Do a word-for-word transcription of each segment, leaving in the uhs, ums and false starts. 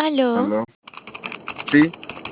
Aló. ¿Aló? Sí,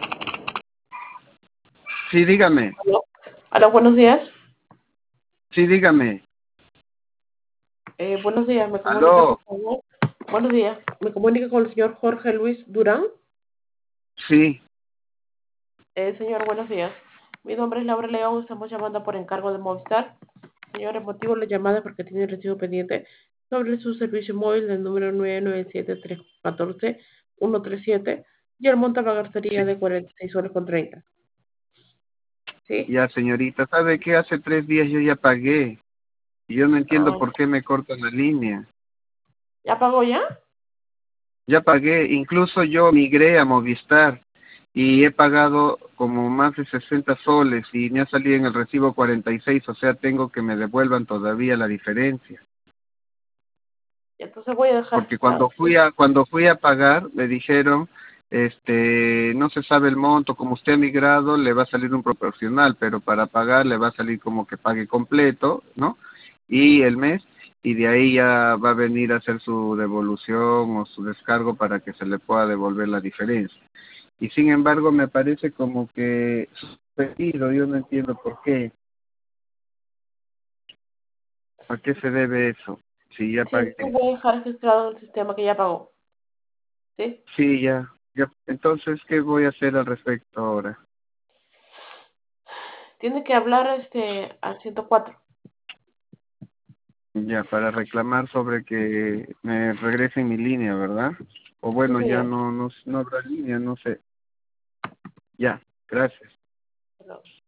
sí, dígame. Aló, aló, buenos días. Sí, dígame. Eh, buenos días, me comunica por ¿Aló? favor. Buenos días, me comunica con el señor Jorge Luis Durán. Sí, Eh, señor, buenos días. Mi nombre es Laura León, estamos llamando por encargo de Movistar. Señor, el motivo de la llamada es porque tiene el recibo pendiente sobre su servicio móvil del número nueve nueve siete tres uno cuatro uno tres siete y el monto a pagar sería sí. de cuarenta y seis soles con treinta. ¿Sí? Ya, señorita, ¿sabe qué? Hace tres días yo ya pagué. Y yo no entiendo Ah, por qué me cortan la línea. ¿ya pagó ya? Ya pagué, incluso yo migré a Movistar y he pagado como más de sesenta soles y me ha salido en el recibo cuarenta y seis, o sea, tengo que me devuelvan todavía la diferencia. Entonces voy a dejar. Porque cuando fui a cuando fui a pagar me dijeron, este, no se sabe el monto, como usted ha migrado le va a salir un proporcional, pero para pagar le va a salir como que pague completo, ¿no? Y el mes, y de ahí ya va a venir a hacer su devolución o su descargo para que se le pueda devolver la diferencia. Y sin embargo me parece como que suspendido, yo no entiendo por qué, a qué se debe eso, si ya Sí, entonces pagué. voy a dejar registrado en el sistema que ya pagó. ¿Sí? Sí, ya, ya. Entonces, ¿qué voy a hacer al respecto ahora? Tiene que hablar este al ciento cuatro. Ya, para reclamar sobre que me regresen mi línea, ¿verdad? O Sí, bueno, ya señor. no, no, no habrá línea, no sé. Ya, gracias. Perdón.